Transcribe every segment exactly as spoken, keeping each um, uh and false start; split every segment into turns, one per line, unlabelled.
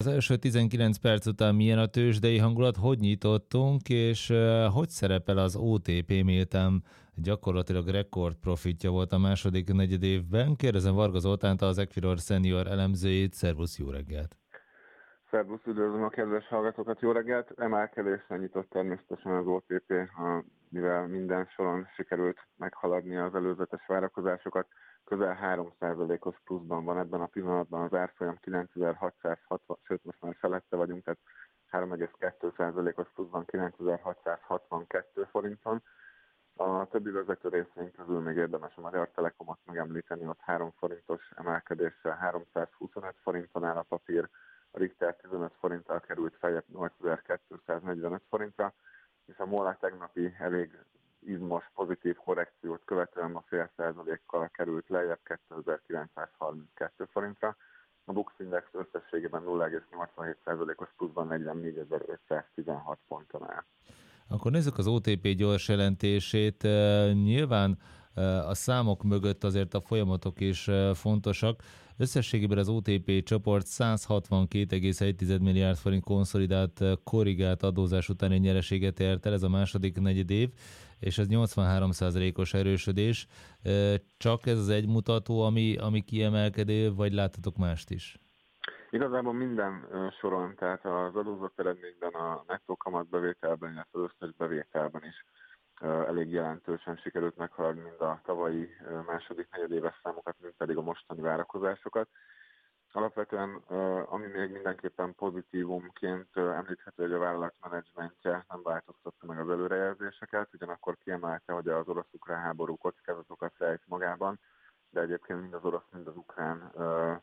Az első tizenkilenc perc után milyen a tőzsdei hangulat, hogy nyitottunk, és uh, hogy szerepel az o té pé, miután gyakorlatilag rekord profitja volt a második negyed évben? Kérdezem Varga Zoltánt, az Equilor Senior elemzőjét. Szervusz, jó reggelt!
Szervusz, üdvözlöm a kedves hallgatókat, jó reggelt! Emelkedésre nyitott természetesen az o té pé, mivel minden soron sikerült meghaladni az előzetes várakozásokat. Közel három százalékos pluszban van ebben a pillanatban az árfolyam, kilencezer-hatszázhatvan, sőt most már felette vagyunk, tehát három egész kettő százalékos pluszban kilencezer-hatszázhatvankettő forinton. A többi vezető részvény közül még érdemes a Magyar Telekomot megemlíteni, ott három forintos emelkedéssel háromszázhuszonöt forinton áll a papír, a Richter tizenöt forinttal került feljebb nyolcezer-kétszáznegyvenöt forintra, és a MOL a tegnapi elég izmos pozitív korrekciót követően a fél százalékkal került lejjebb kétezer-kilencszázharminckettő forintra. A Bux Index összességében nulla egész nyolcvanhét százalékos pluszban negyvennégyezer-ötszáztizenhat ponton áll.
Akkor nézzük az o té pé gyors jelentését. Nyilván a számok mögött azért a folyamatok is fontosak. Összességében az o té pé csoport százhatvankét egész egy milliárd forint konszolidált korrigált adózás utáni nyereséget ért el, ez a második negyedév, és ez nyolcvanhárom százalékos erősödés. Csak ez az egy mutató, ami, ami kiemelkedő, vagy láthatok mást is?
Igazából minden soron, tehát az adózott eredményben, a nettó kamatbevételben, illetve az összes bevételben is elég jelentősen sikerült meghaladni mind a tavalyi második negyedéves számokat, mind pedig a mostani várakozásokat. Alapvetően, ami még mindenképpen pozitívumként említhető, hogy a vállalat menedzsmentje nem változtatta meg az előrejelzéseket, ugyanakkor kiemelte, hogy az orosz-ukrán háború kockázatokat rejt magában, de egyébként mind az orosz, mind az ukrán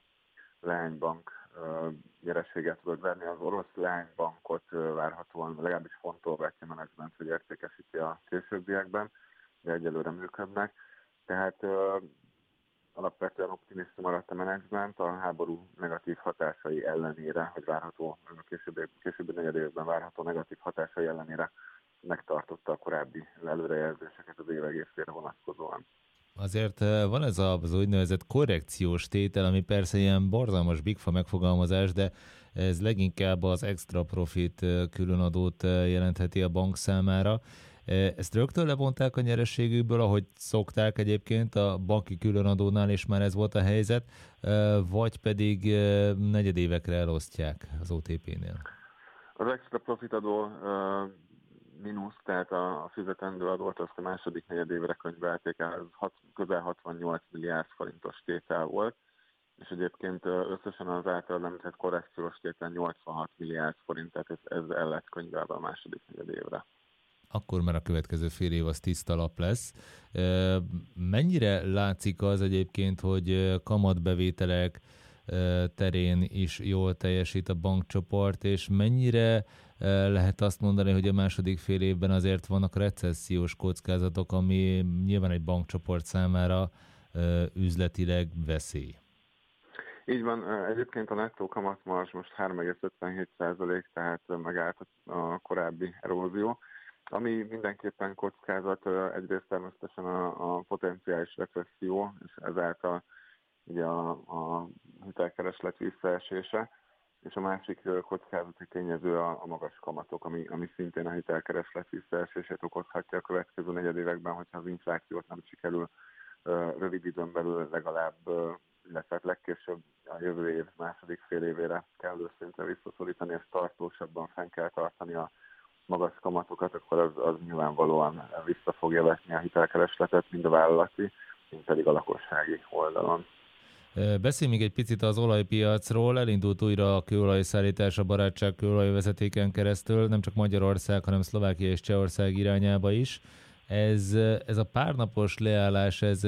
leánybank nyereséget tudod venni. Az orosz leánybankot várhatóan legalábbis fontolgatja a menedzsment, hogy értékesíti a későbbiekben, de egyelőre működnek. Tehát alapvetően optimista maradt a menedzsment a háború negatív hatásai ellenére, hogy várható, későbbi, későbbi negyed évben várható negatív hatásai ellenére megtartotta a korábbi előrejelzéseket az év egészére vonatkozóan.
Azért van ez az úgynevezett korrekciós tétel, ami persze ilyen borzalmas bigfa megfogalmazás, de ez leginkább az extra profit különadót jelentheti a bank számára. Ezt rögtön levonták a nyerességükből, ahogy szokták egyébként a banki különadónál, és már ez volt a helyzet, vagy pedig negyedévekre elosztják az o té pénél?
Az extra profit adó mínusz, tehát a fizetendő adót azt a második negyedévre könyvelték el, ez közel hatvannyolc milliárd forintos tétel volt, és egyébként összesen az által említett korrekciós tétel nyolcvanhat milliárd forint, tehát ez, ez el lett könyvelve a második negyedévre.
Akkor már a következő fél év az tiszta lap lesz. Mennyire látszik az egyébként, hogy kamatbevételek terén is jól teljesít a bankcsoport, és mennyire lehet azt mondani, hogy a második fél évben azért vannak recessziós kockázatok, ami nyilván egy bankcsoport számára üzletileg veszély?
Így van, egyébként a nettó kamatmarzs most három egész ötvenhét százalék, tehát megállt a korábbi erózió. Ami mindenképpen kockázat, egyrészt természetesen a, a potenciális recesszió, és ezáltal ugye a, a hitelkereslet visszaesése, és a másik kockázati tényező a, a magas kamatok, ami, ami szintén a hitelkereslet visszaesését okozhatja a következő negyedévekben, hogyha az inflációt nem sikerül rövid időn belül legalább, illetve legkésőbb a jövő év második fél évére kellő szintre visszaszorítani, és tartósabban fenn kell tartani a magas kamatokat, akkor az, az nyilvánvalóan vissza fogja vetni a hitelkeresletet, mind a vállalati, mind pedig a lakossági oldalon.
Beszélj még egy picit az olajpiacról, elindult újra a kőolajszállítás a barátság kőolajvezetéken keresztül, nem csak Magyarország, hanem Szlovákia és Csehország irányába is. Ez, ez a párnapos leállás, ez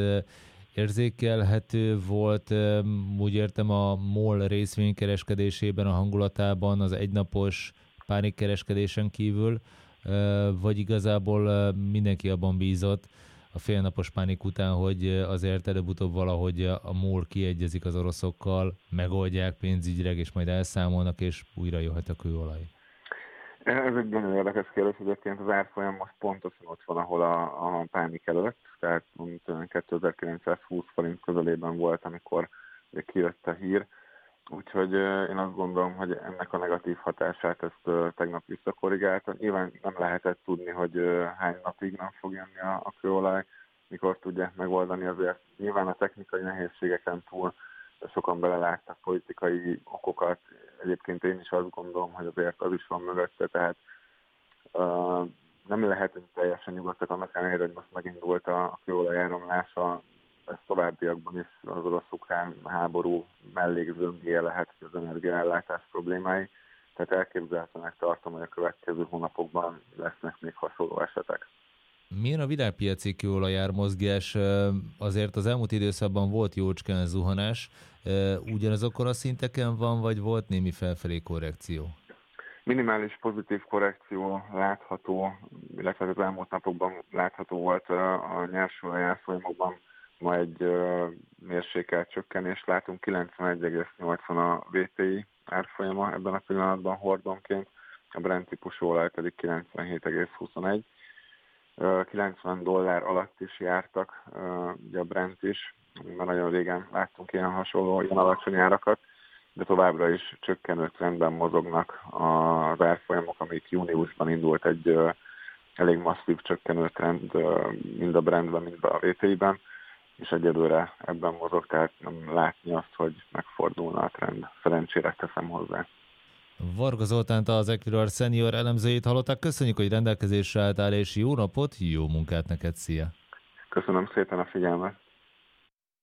érzékelhető volt, úgy értem a MOL részvénykereskedésében, a hangulatában, az egynapos pánikkereskedésen kívül, vagy igazából mindenki abban bízott a félnapos pánik után, hogy azért előbb-utóbb valahogy a MOL kiegyezik az oroszokkal, megoldják pénzügyileg, és majd elszámolnak, és újra jöhet a kőolaj.
Ez egy nagyon érdekes kérdés, egyébként az árfolyam most pontosan ott van, ahol a, a pánik előtt, tehát kétezer-kilencszázhúsz forint közelében volt, amikor kijött a hír. Úgyhogy én azt gondolom, hogy ennek a negatív hatását ezt tegnap visszakorrigálta. Nyilván nem lehetett tudni, hogy hány napig nem fog jönni a, a kőolaj, mikor tudják megoldani, azért nyilván a technikai nehézségeken túl sokan beleláttak politikai okokat. Egyébként én is azt gondolom, hogy azért az is van mögötte, tehát uh, nem lehetünk teljesen nyugodtak annak ellenére, hogy most megindult a kőolaj áramlása, ez továbbiakban is az orosz-ukrán háború mellékzőngéje lehet, hogy az energiaellátás problémái. Tehát elképzelhetőnek tartom, hogy a következő hónapokban lesznek még hasonló esetek.
Milyen a világpiaci kőolajár mozgás? Azért az elmúlt időszakban volt jócskán zuhanás. Ugyanazokon a szinteken van, vagy volt némi felfelé korrekció?
Minimális pozitív korrekció látható, illetve az elmúlt napokban látható volt a nyersolaj árfolyamokban. Ma egy mérsékelt csökkenést látunk, kilencvenegy egész nyolcvan a vé té i árfolyama ebben a pillanatban hordonként, a Brent típusú olaj pedig kilencvenhét egész huszonegy. kilencven dollár alatt is jártak, ugye a Brent is, mert nagyon régen láttunk ilyen hasonló, ilyen alacsony árakat, de továbbra is csökkenő trendben mozognak az árfolyamok, amik júniusban indult egy elég masszív csökkenő trend mind a Brentben, mind a vé té i-ben, és egyelőre ebben mozog, tehát nem látni azt, hogy megfordulna a trend. Szerencsére teszem hozzá.
Varga Zoltánt, az Equilor senior elemzőjét hallották. Köszönjük, hogy rendelkezésre álltál, és jó napot, jó munkát neked, szia!
Köszönöm szépen a figyelmet!